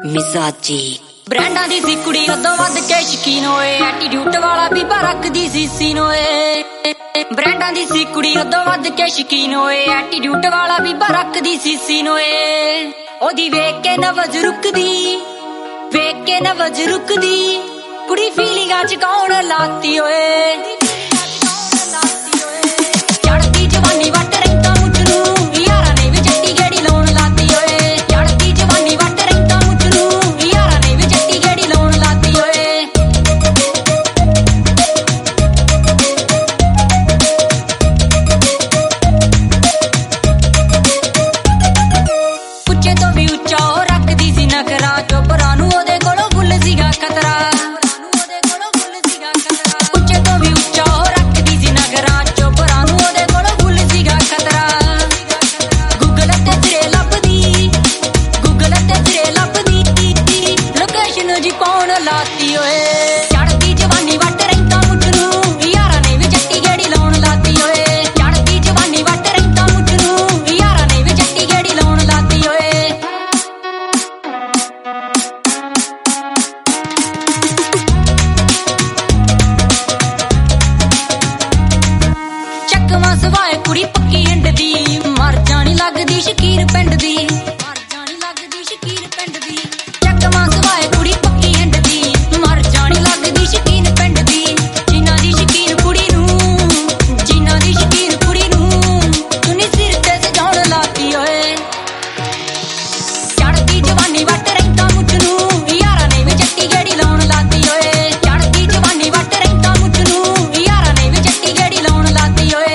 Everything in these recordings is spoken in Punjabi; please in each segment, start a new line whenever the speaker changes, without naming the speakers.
ਮਿਜ਼ਾਜੀ
ਬ੍ਰਾਂਡਾਂ ਦੀ ਸੀ ਕੁੜੀ ਉਦੋਂ ਵੱਧ ਕੇ ਸ਼ਕੀਨ ਹੋਏ, ਐਟੀਟਿਊਡ ਵਾਲਾ ਬੀਬਾ ਰੱਖਦੀ ਸੀ ਸੀਨ ਹੋਏ। ਬ੍ਰਾਂਡਾਂ ਦੀ ਸੀ ਕੁੜੀ ਉਦੋਂ ਵੱਧ ਕੇ ਸ਼ਕੀਨ ਹੋਏ, ਐਟੀਟਿਊਡ ਵਾਲਾ ਬੀਬਾ ਰੱਖਦੀ ਸੀ ਸੀਨ ਹੋਏ। ਉਹਦੀ ਵੇਖ ਕੇ ਨਵਜ਼ ਰੁਕਦੀ, ਵੇਖ ਕੇ ਨਵਜ਼ ਰੁਕਦੀ, ਕੁੜੀ ਫੀਲਿੰਗਾਂ ਚ ਕੌਣ ਲਾਤੀ ਓਏ। ਚੜਦੀ ਜਵਾਨੀ ਵੱਟ ਰੰਗਾਂ ਮੁੱਛ ਨੂੰ, ਯਾਰਾਂ ਨੇ ਵੀ ਜੱਟੀ ਗੇੜੀ ਲਾਉਣ ਲਾਤੀ ਓਏ। ਚੜਦੀ ਜਵਾਨੀ ਵੱਟ ਰੰਗਾਂ ਮੁੱਛ ਨੂੰ, ਯਾਰਾਂ ਨੇ ਵੀ ਜੱਟੀ ਗੇੜੀ ਲਾਉਣ ਲਾਤੀ ਓਏ। ਉੱਚੇ ਤੋਂ ਵੀ ਉੱਚਾ ਉਹ ਰੱਖਦੀ ਸੀ ਨਖਰਾ, ਚੋਬਰਾਂ ਨੂੰ ਉਹਦੇ ਕੋਲੋਂ ਫੁੱਲ ਸੀਗਾ ਖਤਰਾ। ਉੱਚੇ ਤੋਂ ਵੀ ਉੱਚਾ ਉਹ ਰੱਖਦੀ ਸੀ ਨਖਰਾ, ਚੋਬਰਾਂ ਨੂੰ ਉਹਦੇ ਕੋਲੋਂ ਫੁੱਲ ਸੀਗਾ ਖਤਰਾ। ਗੂਗਲ ਤੇ ਤੇਰੇ ਲੱਭਦੀ, ਗੂਗਲ ਤੇ ਤੇਰੇ ਲੱਭਦੀ, ਲੋਕੇਸ਼ਨ ਜੀ ਪਾਉਣ ਲਾਤੀ ਓਏ। ਚੜਦੀ ਜਵਾਨੀ ਵੱਟ ਰੰਗਾਂ ਮੁੱਛ ਨੂੰ, ਯਾਰਾਂ ਨੇ ਵੀ ਜੱਟੀ ਗੇੜੀ ਲਾਉਣ ਲਾਤੀ ਓਏ। ਚੜਦੀ ਜਵਾਨੀ ਵੱਟ ਰੰਗਾਂ ਮੁੱਛ ਨੂੰ, ਯਾਰਾਂ ਨੇ ਵੀ ਜੱਟੀ ਗੇੜੀ ਲਾਉਣ ਲਾਤੀ ਓਏ। ਚੱਕਵਾਂ ਸਵਾਏ ਕੁੜੀ ਪੱਕੀ ਹਿੰਡ ਦੀ, ਮਰ ਜਾਣੀ ਲੱਗਦੀ ਸ਼ਕੀਰ ਪਿੰਡ ਦੀ, ਮਰ ਜਾਣੀ ਲੱਗਦੀ ਸ਼ਕੀਰ ਪਿੰਡ ਦੀ। ਚੱਕਵਾਂ ਸਵਾਏ ਕੁੜੀ ਪੱਕੀ ਹਿੰਡ ਦੀ, ਮਰ ਜਾਣੀ ਲੱਗਦੀ ਸ਼ਕੀਰ ਪਿੰਡ ਦੀ। ਜਿਨ੍ਹਾਂ ਦੀ ਸ਼ਕੀਰ ਕੁੜੀ ਨੂੰ, ਜਿਨ੍ਹਾਂ ਦੀ ਸ਼ਕੀਰ ਕੁੜੀ ਨੂੰ, ਤੁਨੀ ਸਿਰ ਤੇ ਸਜਾਉਣ ਲਾਤੀ ਓਏ। ਚੜਦੀ ਜਵਾਨੀ ਵੱਟ ਰੰਗਾਂ ਮੁੱਛ ਨੂੰ, ਯਾਰਾਂ ਨੇ ਵੀ ਜੱਟੀ ਗੇੜੀ ਲਾਉਣ ਲਾਤੀ ਓਏ। ਚੜਦੀ ਜਵਾਨੀ ਵੱਟ ਰੰਗਾਂ ਮੁੱਛ ਨੂੰ, ਯਾਰਾਂ ਨੇ ਵੀ ਜੱਟੀ ਗੇੜੀ ਲਾਉਣ ਲਾਤੀ ਓਏ।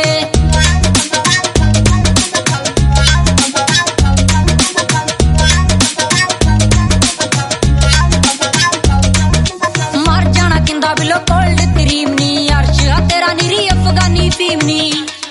ਮਰ ਜਾਣਾ ਕਿੰਦਾ ਬਿਲੋ ਕੋਲਡ ਕਰੀਮ ਨੀ, ਅਰਸ਼ ਆ ਤੇਰਾ ਨੀਰੀ ਅਫਗਾਨੀ ਫੀਮ ਨੀ।